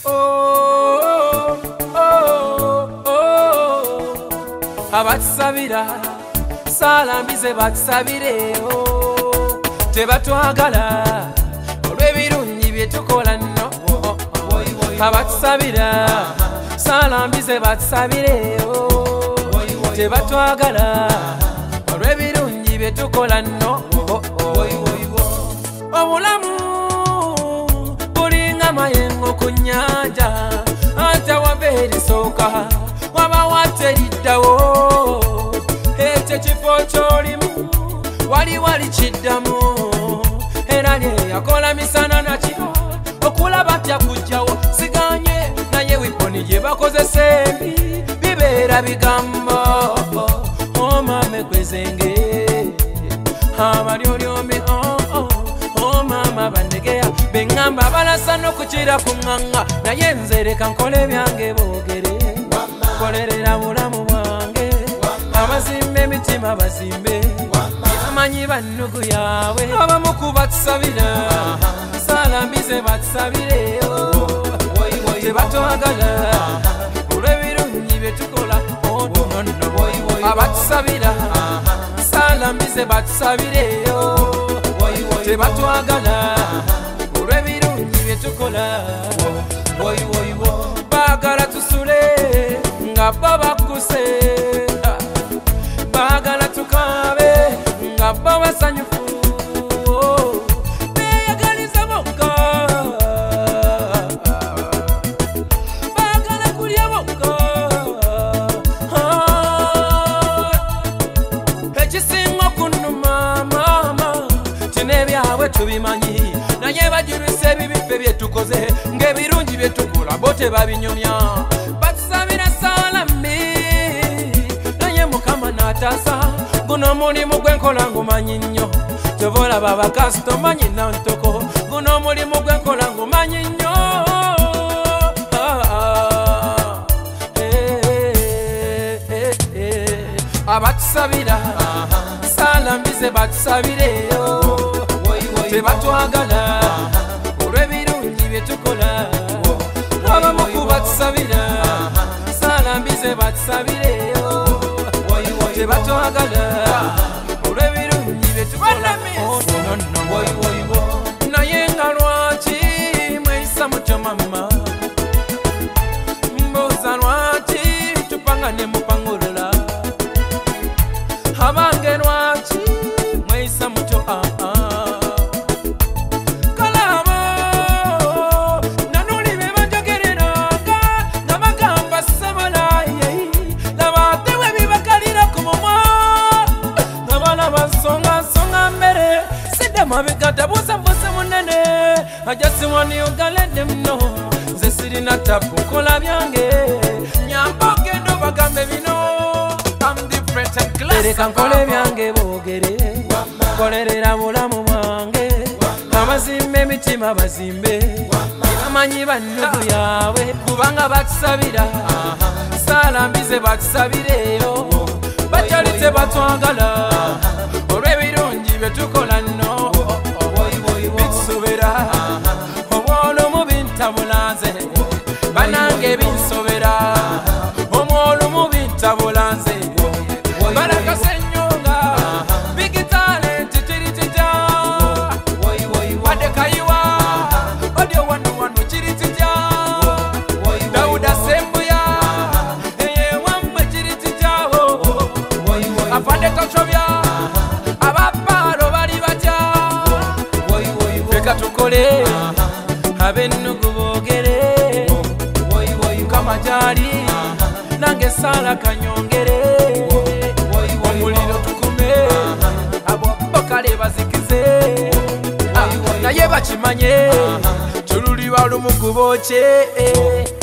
abatusabira salambize batusabire tebatwagala olw'ebirungi bye tukola nno abatusabira salambize batusabire tebatwagala olw'ebirungi bye tukola nno obulamu bulinga mayengo ku nnyanja ate wava erisooka waba wateriddawo ekyo kifo ky'olimu wali kiddamu era lye yakola misana nakiro okulaba ntya kujjawo siganye naye wiponi gye bakozesa embi bibeera bigambo omame kwezenge abalyolyomi omama bandegeya beŋŋamba balasa n'okukira ku ŋŋaŋŋa naye nze leka nkole byange boogere kolerera bulamu bwange abazimba emitima bazimbe amanyi bannugu yaabwe abamu ku batusabira salambize batusabire tebatwagala olw'ebirungi bye tukola abatusabira salambize batusabire tebatwagala olw'ebirungi bye tukola baagala tusule nga bo bakkuse baagala tukaabe nga bo basanyufu beeyagaliza bokka baagala kulya bokka ekisinga okunnuma maama tinebyabwe tubimanyi naye bajulisa ebibi ffe bye tukoze ng'ebirungi bye tukola bo tebabinyumya batusabira salambi naye mukama n'ataasa guno omulimu gwenkola ngumanyi nnyo kyovolaba bakasitoma nyina ntoko guno omulimu gwenkola ngumanyi nnyo abatusabira salambize batusabireyo tebatwagala olw'ebirungi bye tukola abamu ku batusabira salambize batusabireyo tebatwagala olw'ebirungi bye tukola naye nga lwaki mweyisa mutyo mama mbuuza lwaki tupanga ne mupangulula abange lwaki mweyisa mutyo kalabo nanuli be bajogereranga nabagamba sabalaye nabatewe bibakalira ku mumwa nabalaba nsonga mbere sidda mabega tabuuza mbuzi munene ajasiwani ogalede muno nze sirina tapu nkola byange nyamba ogenda obagambe bino leka nkole byange boogere kolerera bulamu bwange abazimba emitima bazimbe bamanyi bannugu yaabwe kubanga batusabira salambize batusabireyo bakyali tebatwagala olw'ebirungi bye tukola nno bitusobera omwolumu bintabulanze banange binsobera omwolumu bintabulanze barakasenyonga bigitale titirititia wadekaiwa odio wanu chirititia dauda sembuya eye wamwe chirititia afande kachobya abaparo bali batya feka tukole abennugu boogere kama jali nange sala kanyongere omuliro tukume abokale bazikize naye bakimanye tululi balumu kubooke